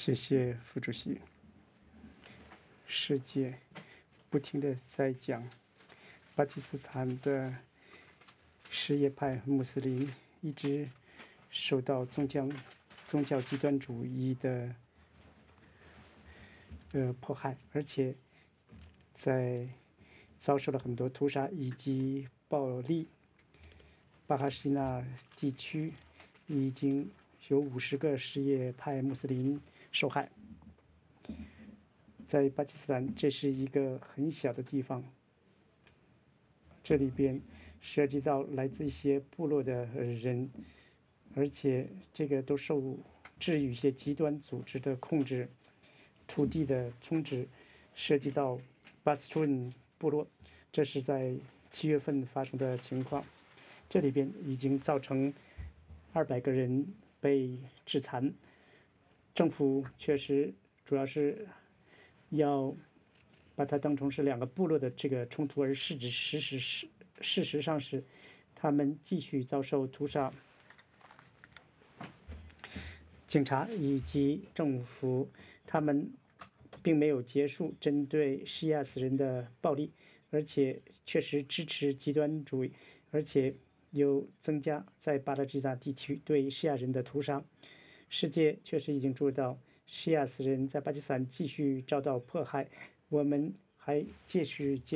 谢谢副主席。世界不停地在讲巴基斯坦的什叶派穆斯林一直受到宗教极端主义的迫害，而且在遭受了很多屠杀以及暴力。巴哈希纳地区已经有50个什叶派穆斯林受害。在巴基斯坦，这是一个很小的地方，这里边涉及到来自一些部落的人，而且这个都受制于一些极端组织的控制。土地的充值涉及到巴斯顿部落，这是在7月份发生的情况。这里边已经造成200个人被致残。政府确实主要是要把它当成是2个部落的这个冲突，而事实上是他们继续遭受屠杀。警察以及政府他们并没有结束针对什叶人的暴力，而且确实支持极端主义，而且有增加在巴勒基纳地区对什叶人的屠杀。世界确实已经注意到什叶人在巴基斯坦继续遭到迫害，我们还继续